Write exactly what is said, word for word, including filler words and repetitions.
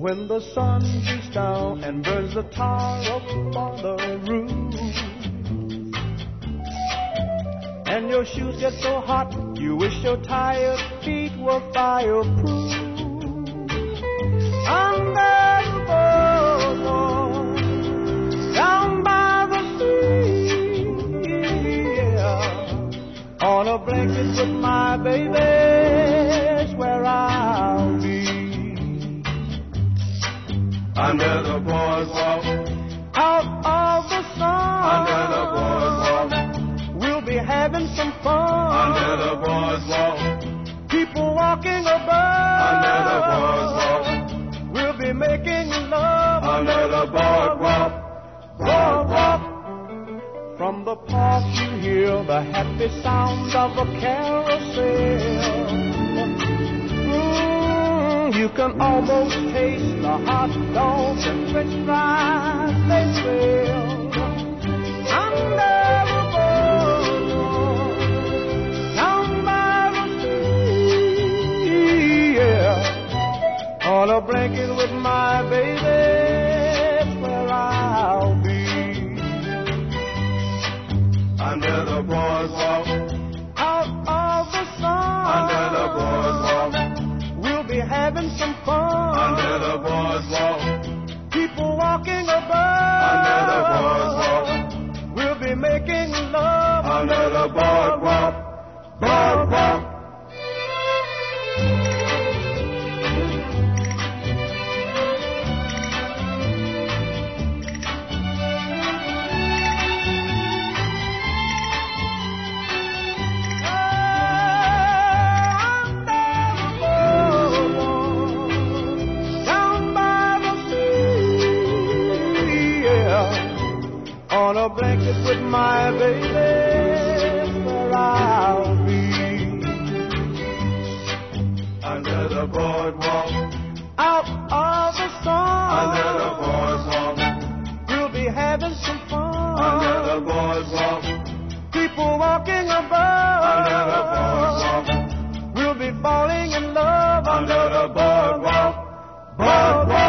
when the sun beats down and burns the tar up on the roof, and your shoes get so hot you wish your tired feet were fireproof. Under the boardwalk, down by the sea, yeah, on a blanket with my baby's where I'll be. Under the boardwalk, out of the sun, under the boardwalk, we'll be having some fun. Under the boardwalk, people walking above. Under the boardwalk, we'll be making love. Under the boardwalk, boardwalk. From the park you hear the happy sounds of a carousel. Mm, you can almost taste the hot dogs and french fries they sell. Under the boardwalk, down by the sea, yeah, on a blanket with my baby, that's where I'll be. Under the boardwalk, out of the sun, under the boardwalk, we'll be having some fun. Under the boardwalk, people walking above. Under the boardwalk, we'll be making love. Under the boardwalk, boardwalk. On a blanket with my baby, where I'll be. Under the boardwalk, out of the sun, under the boardwalk, we'll be having some fun. Under the boardwalk, people walking above. Under the boardwalk, we'll be falling in love. Under the boardwalk, boardwalk.